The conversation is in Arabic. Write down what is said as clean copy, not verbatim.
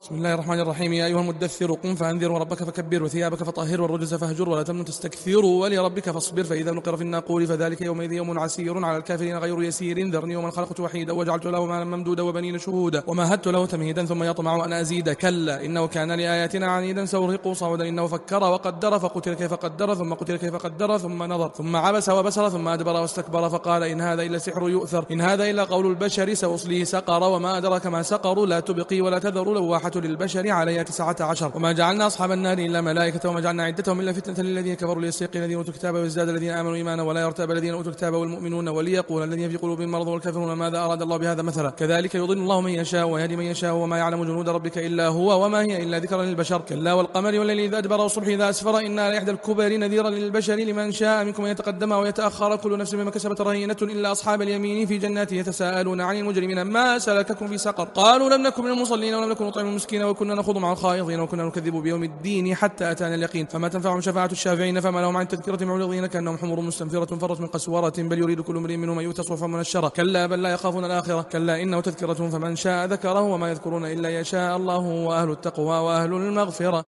بسم الله الرحمن الرحيم. يا أيها المدثر قم فأنذر وربك فكبر وثيابك فطهر والرجز فاهجر ولا تمنن تستكثر ولربك فاصبر فإذا نقر في الناقور فذلك يومئذ يوم عسير على الكافرين غير يسير. ذرني ومن خلقت وحيدا وجعلت له مالا ممدودا وبنين شهودا ومهدت له تمهيدا ثم يطمع أن أزيد كلا إنه كان لآياتنا عنيدا سأرهقه صعودا إنه فكر وقدر فقتل كيف قدر ثم قتل كيف قدر ثم نظر ثم عبس وبسر ثم أدبر واستكبر فقال إن هذا إلا سحر يؤثر إن هذا إلا قول البشر سأصليه سقر وما أدرك ما سقر لا تبقي ولا تذر لواحة للبشر عليها 19 وما جعلنا أصحاب النار إلا ملائكة وما جعلنا عدتهم إلا فتنة للذين كفروا ليستيقن الذين أوتوا الكتاب ويزداد الذين آمنوا إيمانا ولا يرتاب الذين أوتوا الكتاب والمؤمنون وليقول الذين في قلوبهم مرض والكافرون ماذا أراد الله بهذا مثلا كذلك يضل الله من يشاء ويهدي من يشاء وما يعلم جنود ربك إلا هو وما هي إلا ذكرى للبشر كلا والقمر والليل إذا أدبر والصبح إذا أسفر إنا لإحدى الكبر نذيرا للبشر لمن شاء منكم أن يتقدم ويتأخر كل نفس بما كسبت رهينة إلا أصحاب اليمين في جنات يتساءلون عن المجرمين ما سلككم في سقر قالوا لم نكن من المصلين ولم نكن نطعم المسكين وكنا نخوض مع الخائضين وكنا نكذب بيوم الدين حتى أتانا اليقين فما تنفعهم شفاعة الشافعين فما لهم عن تذكرة معرضين كأنهم حمر مستنفرة فرت من قسورة بل يريد كل امرئ منهم أن يؤتى صحفا منشرة كلا بل لا يخافون الآخرة كلا إنه تذكرة فمن شاء ذكره وما يذكرون إلا يشاء الله وأهل التقوى وأهل المغفرة.